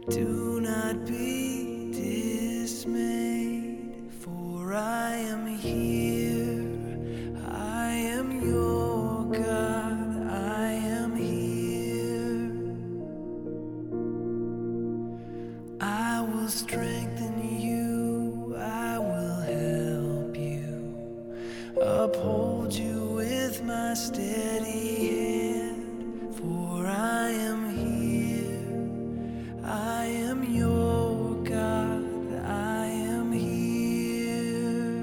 Do not be dismayed, for I am here. I am your God, I am here. I will strengthen you, I will help you, uphold you with my steady hand, for I am here. I am your God, I am here.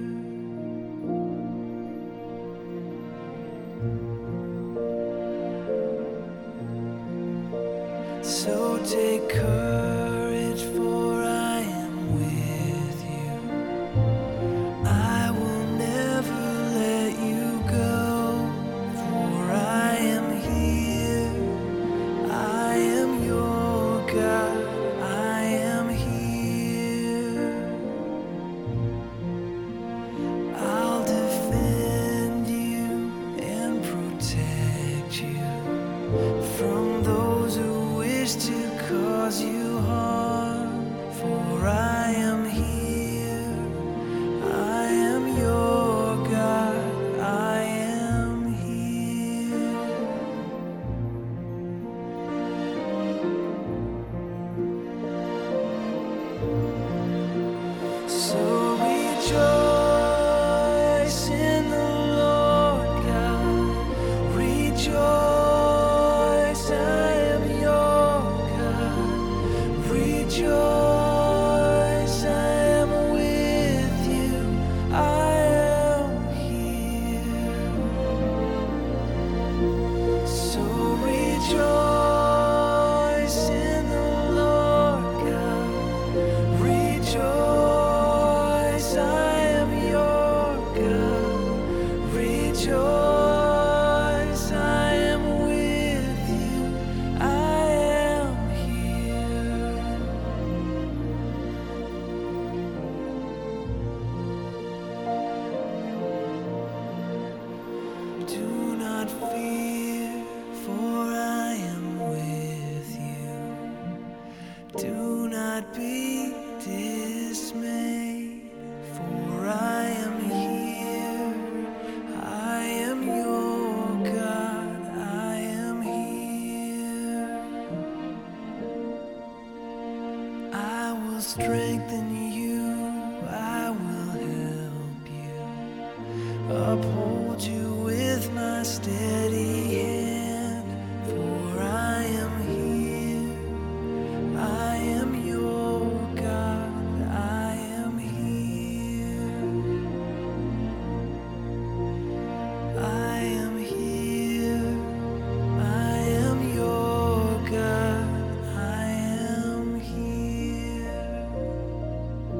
So take courage, for I am with you. I will never let you go, for I am here. I am your God, I am here. I'll defend you and protect you from those who wish to cause you harm, for I am here. I am your God, I am here. So rejoice in the Lord God, rejoice, I am your God, rejoice, I am with you, I am here. So rejoice in the Lord God, rejoice, I am your God, rejoice, I am with you, I am here. Do not fear, for I am with you. Do not be dismayed, for I am here. I am your God, I am here. I will strengthen you, I will help you, uphold you with my steady hand, for I am here. I am your God, I am here. I am here. I am your God, I am here.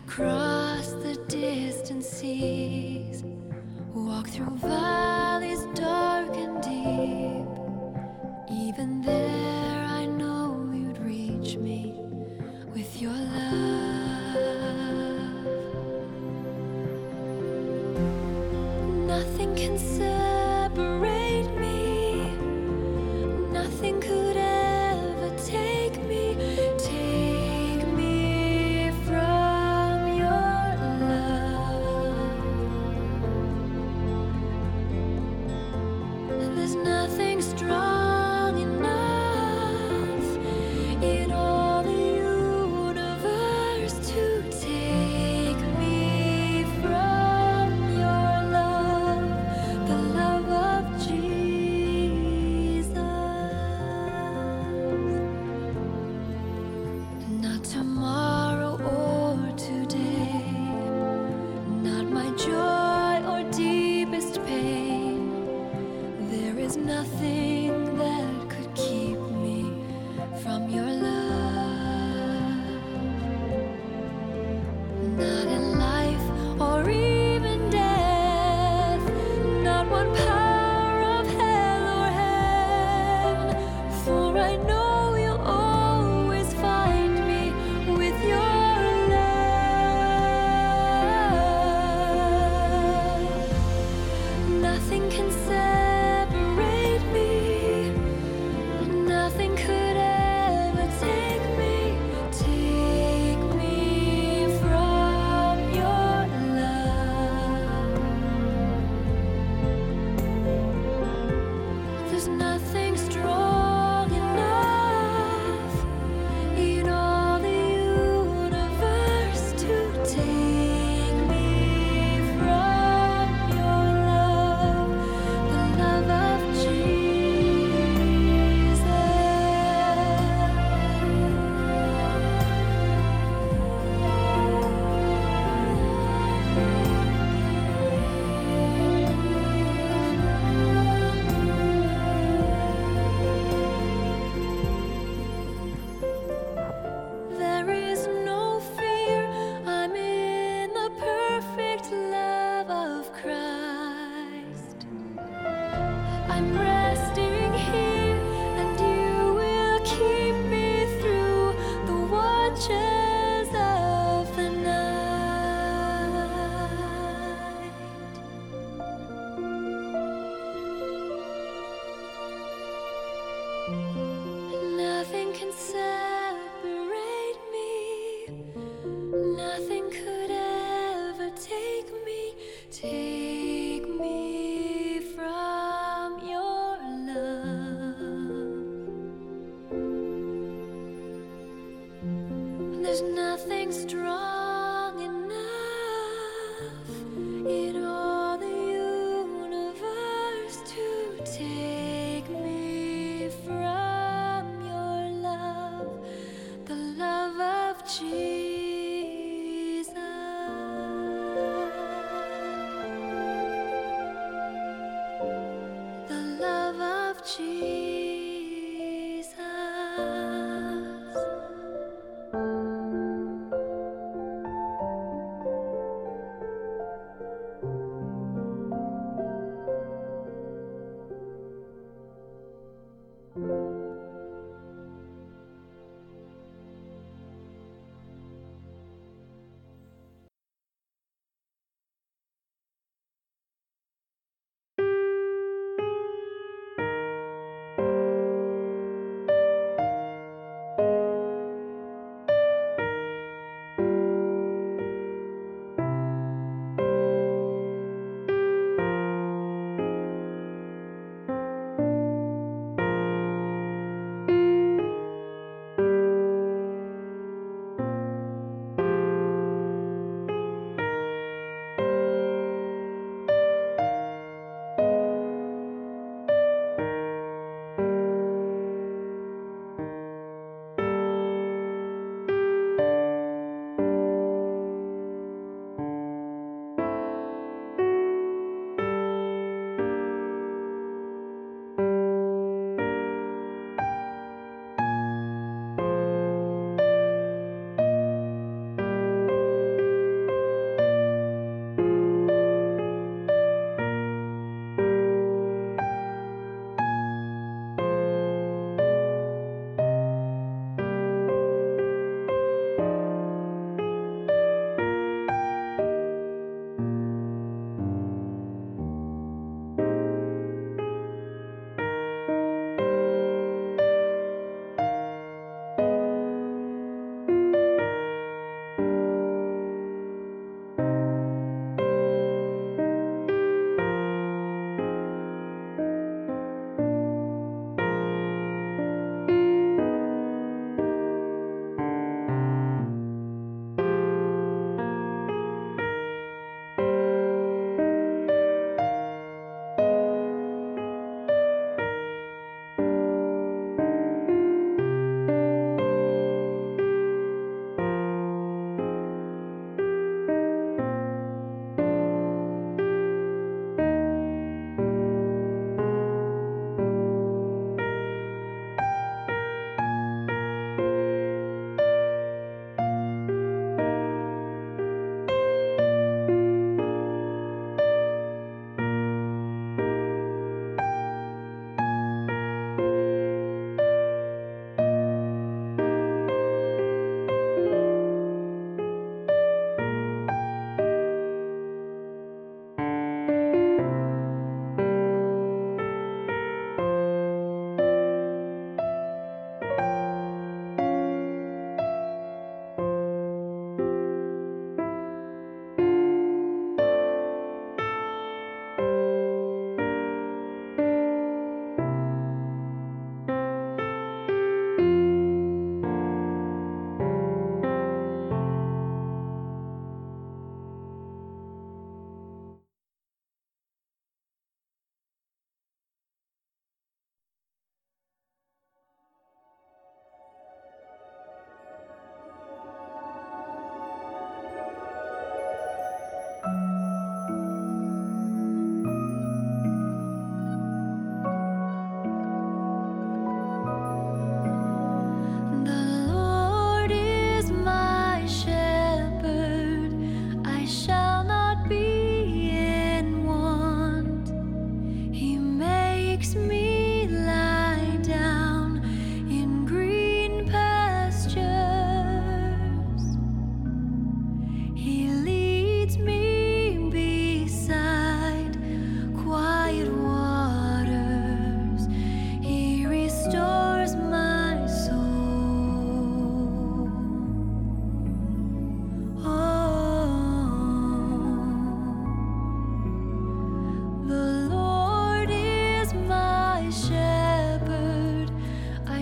cross the distant seas, walk through valleys dark and deep. Even there I know you'd reach me with your love. Nothing can separate me, nothing could ever take me from your love. There's nothing strong enough in all the universe to take me from your love, the love of Jesus. Not tomorrow or today, not my joy or deepest pain. There is nothing that could keep me from your love. Not in life or even death, not one power of hell or heaven. For I know you'll always find me with your love. Nothing can separate me, nothing could ever take me from your love. There's nothing strong enough in all the universe to take me from your love, the love of Jesus. There is no fear, I'm in the perfect love of Christ. I'm resting here, and you will keep me through the watches of the night. Nothing can separate me, nothing could ever take me from your love. There's nothing strong enough in all the universe to take me from your love, the love of Jesus. The love of Jesus.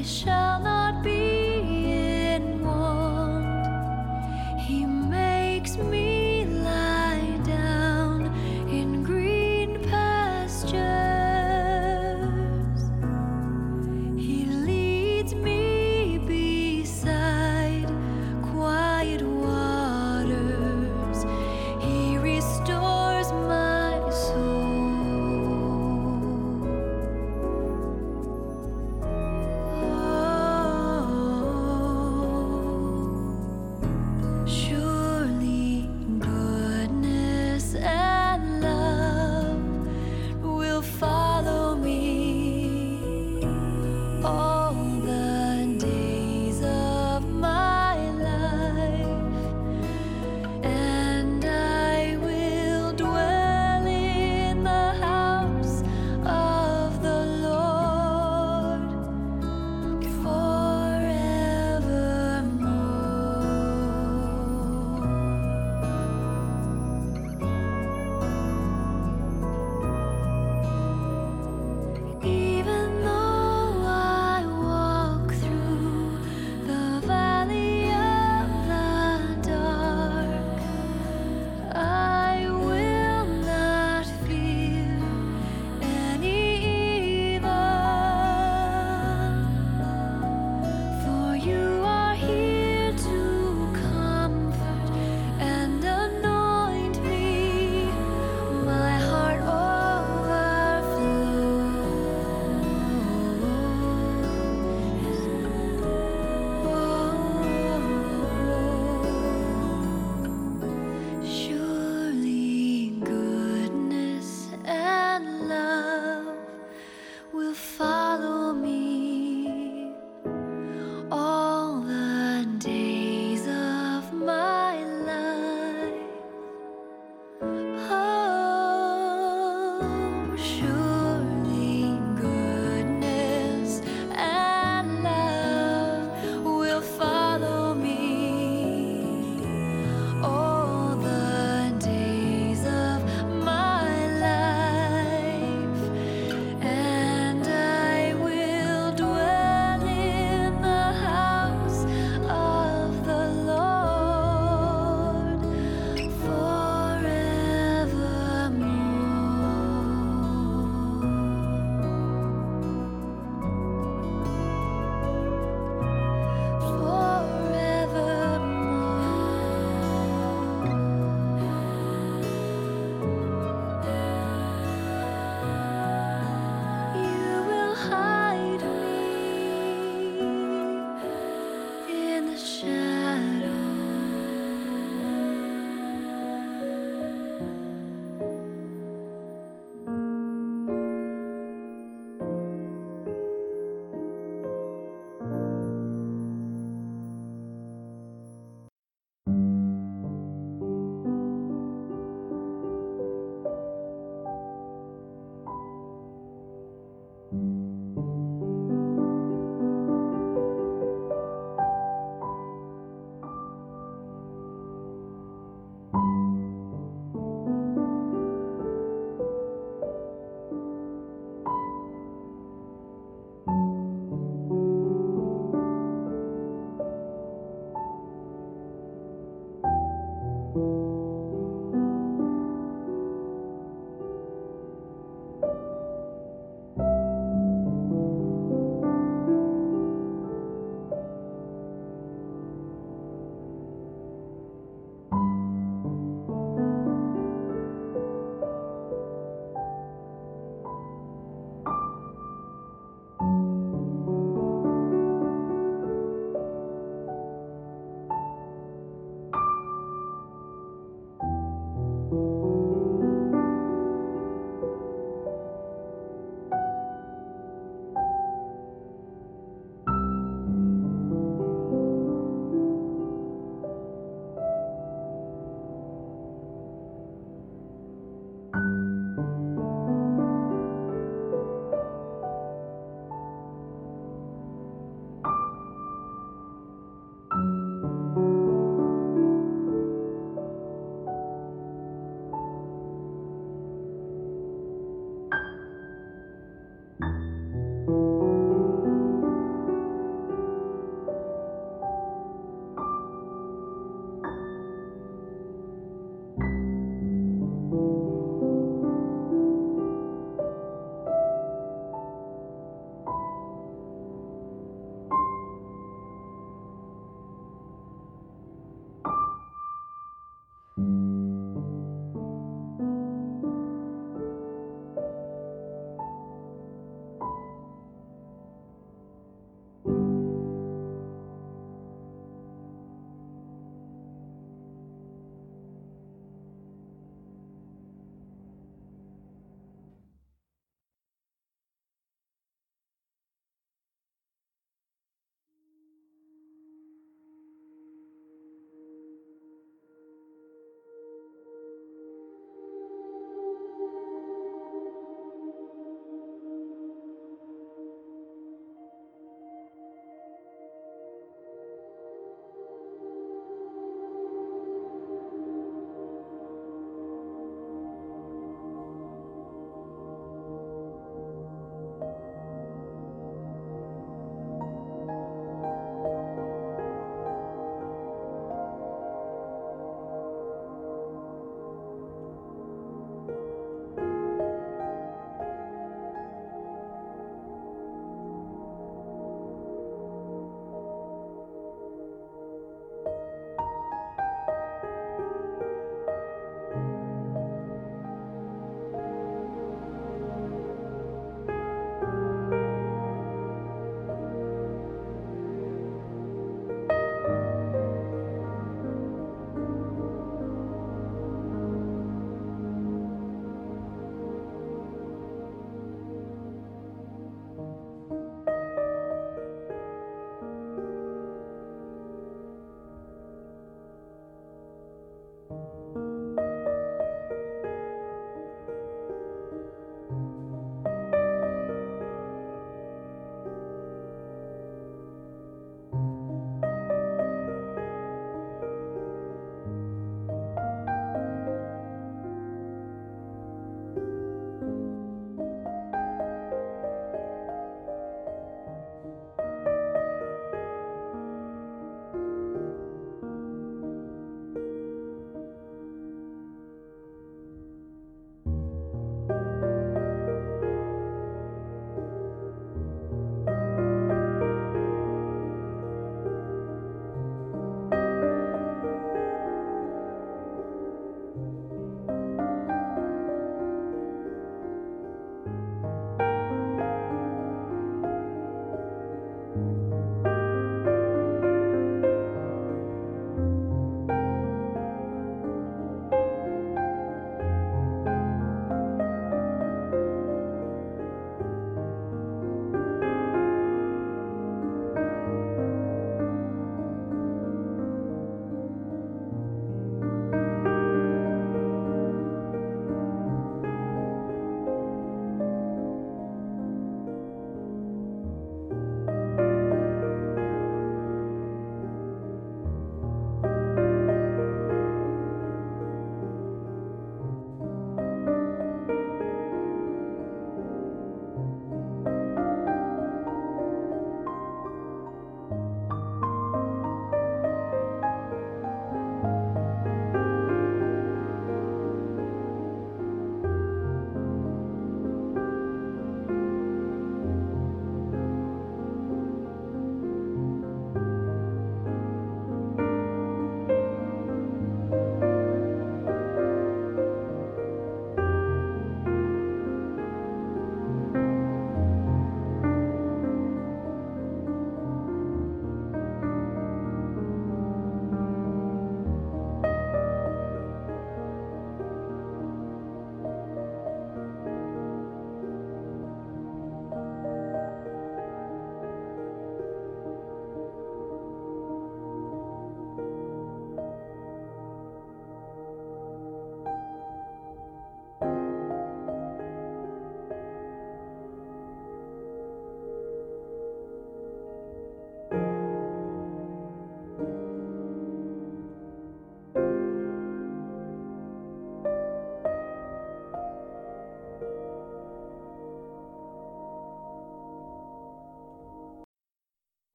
I shall not be in want. He makes me lie down in green pastures. He leads me beside quiet waters. He restores my soul. Oh,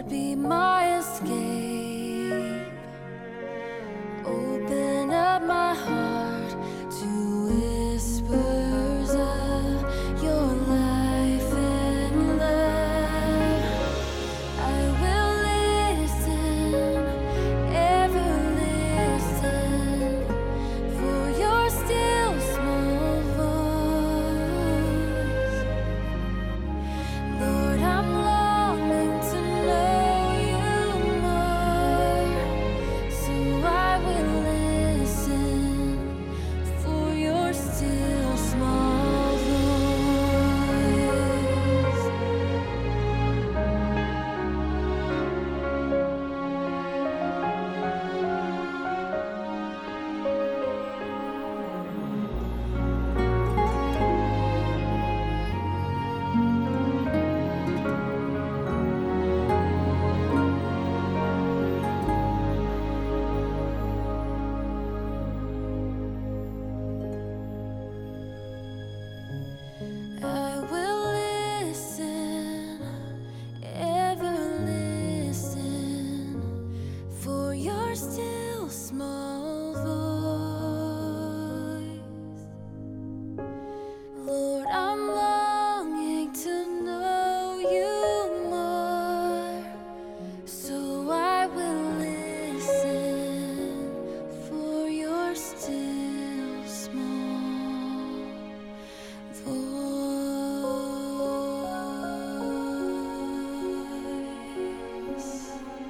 be my escape. Open up my heart to whispers of your life and love. I will listen, ever listen, for your still small voice. Lord, I'm longing to know you more, so I will listen for your still small voice. I will listen, ever listen, for your still small voice. Lord, I'm longing to know you more, so I will listen for your still small voice.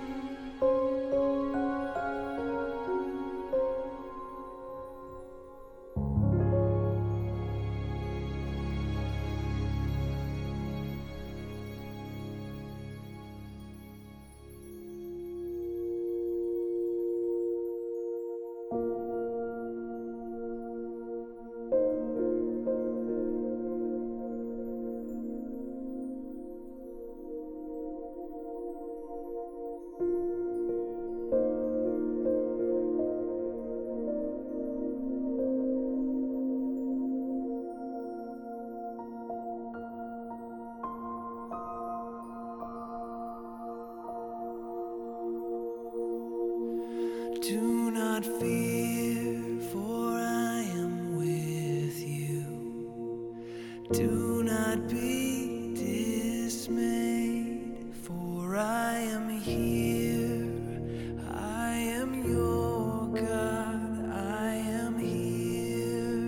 Do not fear, for I am with you. Do not be dismayed, for I am here. I am your God, I am here.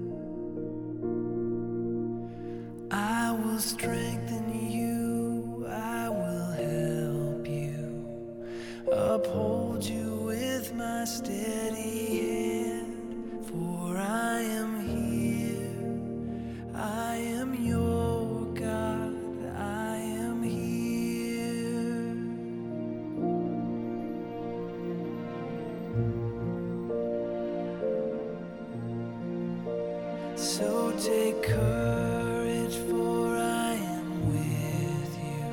I will strengthen you, I will help you, uphold you with my steady hand, for I am here. I am your God, I am here. So take courage, for I am with you.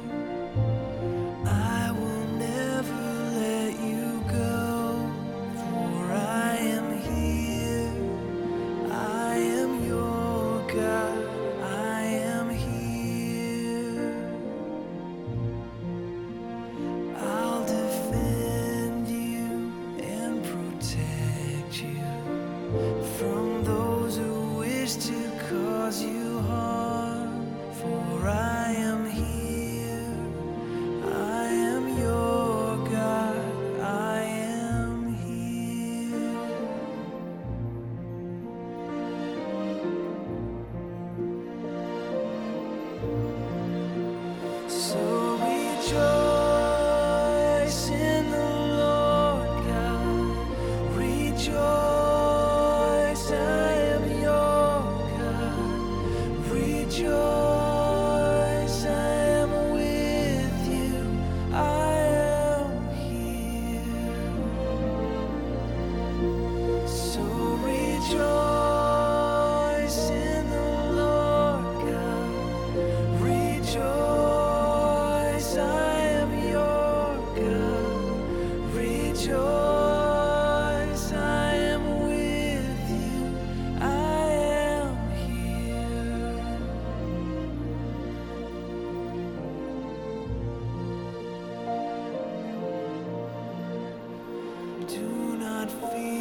I will never let you go, for I am here. I am your God, I am here. I'll defend you and protect you from those who wish to cause you harm, for I am here. I am your God, I am here. So rejoice in the Lord God, rejoice, I am your God, rejoice, I am with you, I am here. So rejoice in the Lord God, rejoice, I am do not fear.